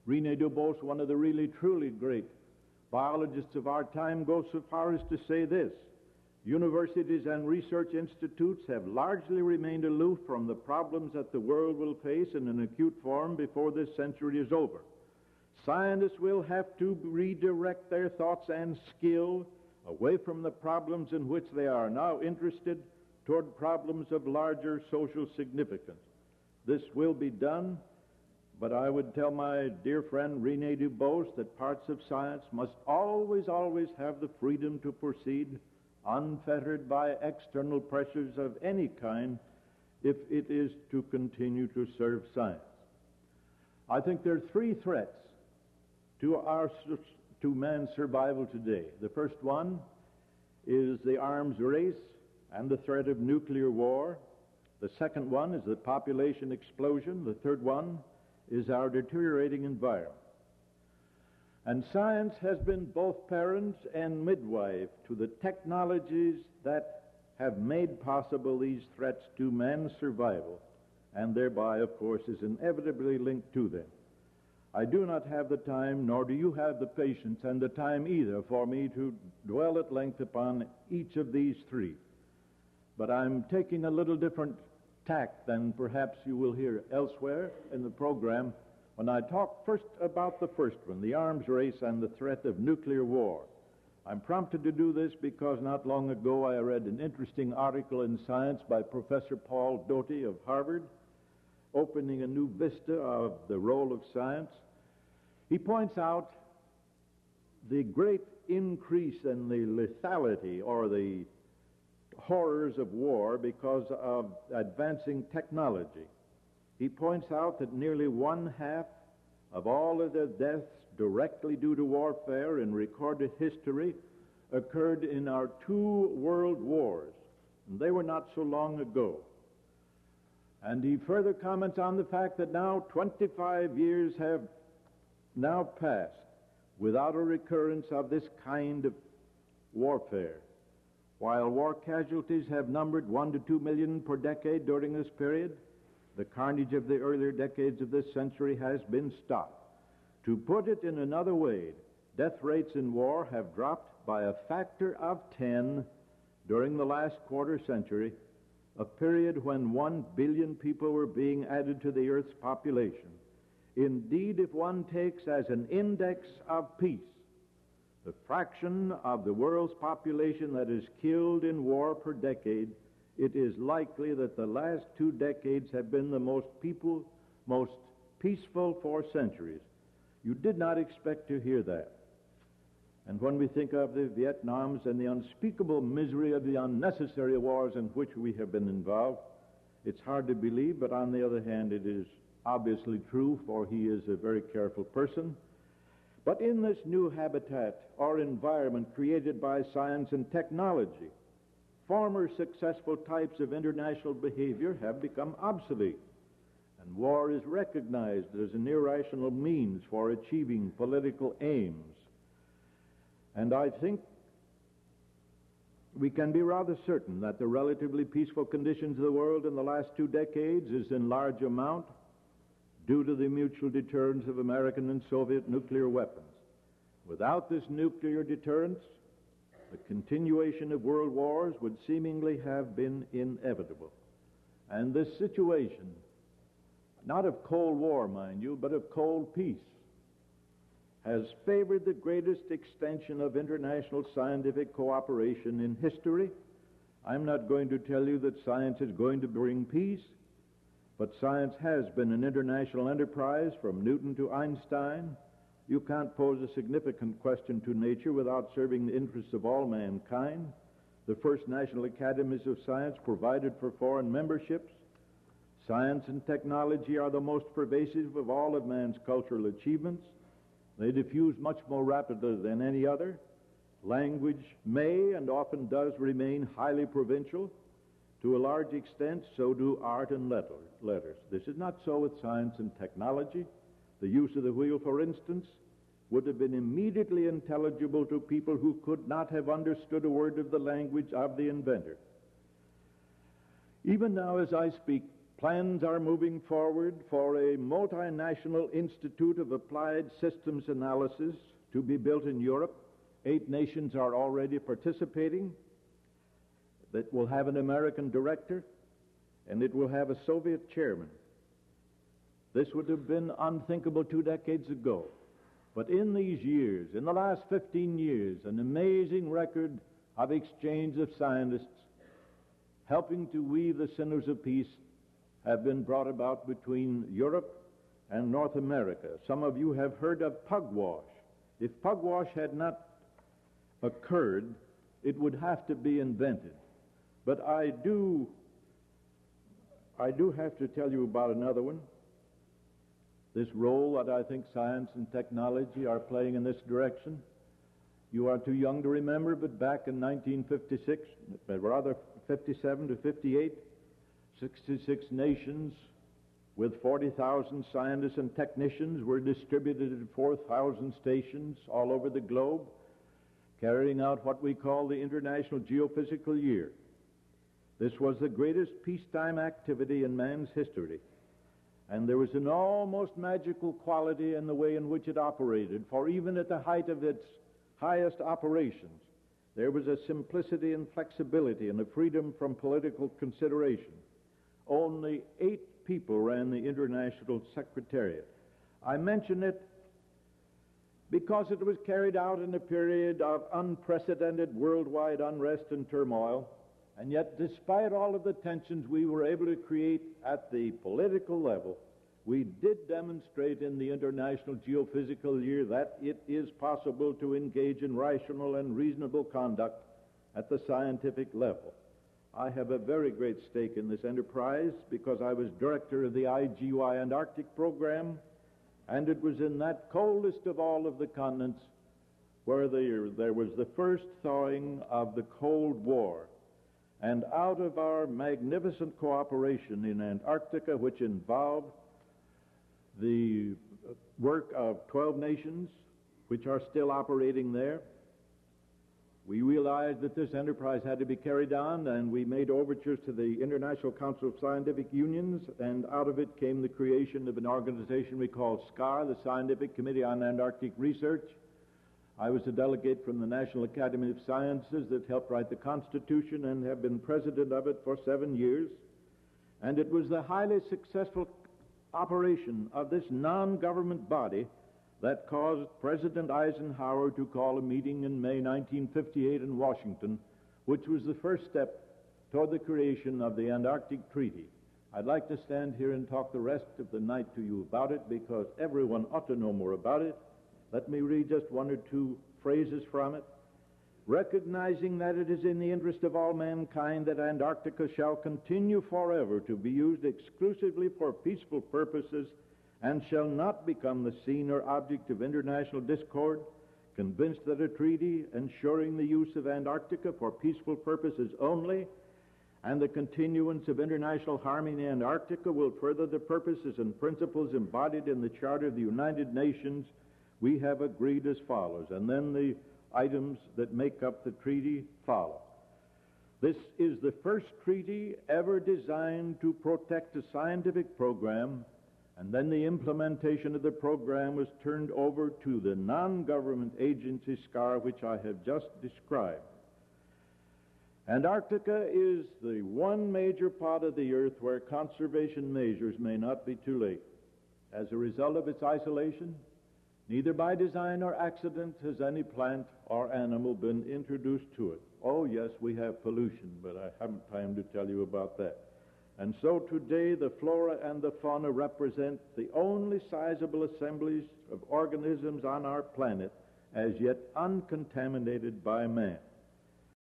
Rene Dubos, one of the really truly great biologists of our time, goes so far as to say this: universities and research institutes have largely remained aloof from the problems that the world will face in an acute form before this century is over. Scientists will have to redirect their thoughts and skill away from the problems in which they are now interested toward problems of larger social significance. This will be done, but I would tell my dear friend Rene Dubos that parts of science must always have the freedom to proceed unfettered by external pressures of any kind if it is to continue to serve science. I think there are three threats to man's survival today. The first one is the arms race and the threat of nuclear war. The second one is the population explosion. The third one is our deteriorating environment. And science has been both parent and midwife to the technologies that have made possible these threats to man's survival, and thereby, of course, is inevitably linked to them. I do not have the time, nor do you have the patience and the time either, for me to dwell at length upon each of these three. But I'm taking a little different tack than perhaps you will hear elsewhere in the program when I talk first about the first one, the arms race and the threat of nuclear war. I'm prompted to do this because not long ago I read an interesting article in Science by Professor Paul Doty of Harvard, opening a new vista of the role of science. He points out the great increase in the lethality or the horrors of war because of advancing technology. He points out that nearly one-half of all of the deaths directly due to warfare in recorded history occurred in our two world wars, and they were not so long ago. And he further comments on the fact that now 25 years have now passed without a recurrence of this kind of warfare. While war casualties have numbered 1 to 2 million per decade during this period, the carnage of the earlier decades of this century has been stopped. To put it in another way, death rates in war have dropped by a factor of 10 during the last quarter century, a period when 1 billion people were being added to the Earth's population. Indeed, if one takes as an index of peace the fraction of the world's population that is killed in war per decade, it is likely that the last 2 decades have been the most peaceful for centuries. You did not expect to hear that. And when we think of the Vietnams and the unspeakable misery of the unnecessary wars in which we have been involved, it's hard to believe, but on the other hand, it is obviously true, for he is a very careful person. But in this new habitat or environment created by science and technology, former successful types of international behavior have become obsolete, and war is recognized as an irrational means for achieving political aims. And I think we can be rather certain that the relatively peaceful conditions of the world in the last 2 decades is in large amount due to the mutual deterrence of American and Soviet nuclear weapons. Without this nuclear deterrence, the continuation of world wars would seemingly have been inevitable. And this situation, not of Cold War, mind you, but of cold peace, has favored the greatest extension of international scientific cooperation in history. I'm not going to tell you that science is going to bring peace, but science has been an international enterprise from Newton to Einstein. You can't pose a significant question to nature without serving the interests of all mankind. The first national academies of science provided for foreign memberships. Science and technology are the most pervasive of all of man's cultural achievements. They diffuse much more rapidly than any other. Language may and often does remain highly provincial. To a large extent, so do art and letters. This is not so with science and technology. The use of the wheel, for instance, would have been immediately intelligible to people who could not have understood a word of the language of the inventor. Even now, as I speak, Plans are moving forward for a multinational institute of applied systems analysis to be built in Europe. 8 nations are already participating. That will have an American director, and it will have a Soviet chairman. This would have been unthinkable 2 decades ago. But in these years, in the last 15 years, an amazing record of exchange of scientists helping to weave the sinews of peace have been brought about between Europe and North America. Some of you have heard of pugwash. If pugwash had not occurred, it would have to be invented. But I do have to tell you about another one. This role that I think science and technology are playing in this direction. You are too young to remember, but back in 1956, rather 57 to 58, 66 nations with 40,000 scientists and technicians were distributed at 4,000 stations all over the globe, carrying out what we call the International Geophysical Year. This was the greatest peacetime activity in man's history, and there was an almost magical quality in the way in which it operated, for even at the height of its highest operations, there was a simplicity and flexibility and a freedom from political consideration. Only 8 people ran the International Secretariat. I mention it because it was carried out in a period of unprecedented worldwide unrest and turmoil, and yet despite all of the tensions we were able to create at the political level, we did demonstrate in the International Geophysical Year that it is possible to engage in rational and reasonable conduct at the scientific level. I have a very great stake in this enterprise because I was director of the IGY Antarctic program, and it was in that coldest of all of the continents where there was the first thawing of the Cold War. And out of our magnificent cooperation in Antarctica, which involved the work of 12 nations, which are still operating there, we realized that this enterprise had to be carried on, and we made overtures to the International Council of Scientific Unions, and out of it came the creation of an organization we call SCAR, the Scientific Committee on Antarctic Research. I was a delegate from the National Academy of Sciences that helped write the Constitution and have been president of it for 7 years. And it was the highly successful operation of this non-government body that caused President Eisenhower to call a meeting in May 1958 in Washington, which was the first step toward the creation of the Antarctic Treaty. I'd like to stand here and talk the rest of the night to you about it because everyone ought to know more about it. Let me read just 1 or 2 phrases from it. Recognizing that it is in the interest of all mankind that Antarctica shall continue forever to be used exclusively for peaceful purposes and shall not become the scene or object of international discord, convinced that a treaty ensuring the use of Antarctica for peaceful purposes only and the continuance of international harmony in Antarctica will further the purposes and principles embodied in the Charter of the United Nations, we have agreed as follows. And then the items that make up the treaty follow. This is the first treaty ever designed to protect a scientific program, and then the implementation of the program was turned over to the non-government agency SCAR, which I have just described. Antarctica is the one major part of the earth where conservation measures may not be too late. As a result of its isolation, neither by design or accident has any plant or animal been introduced to it. Oh, yes, we have pollution, but I haven't time to tell you about that. And so today the flora and the fauna represent the only sizable assemblies of organisms on our planet as yet uncontaminated by man.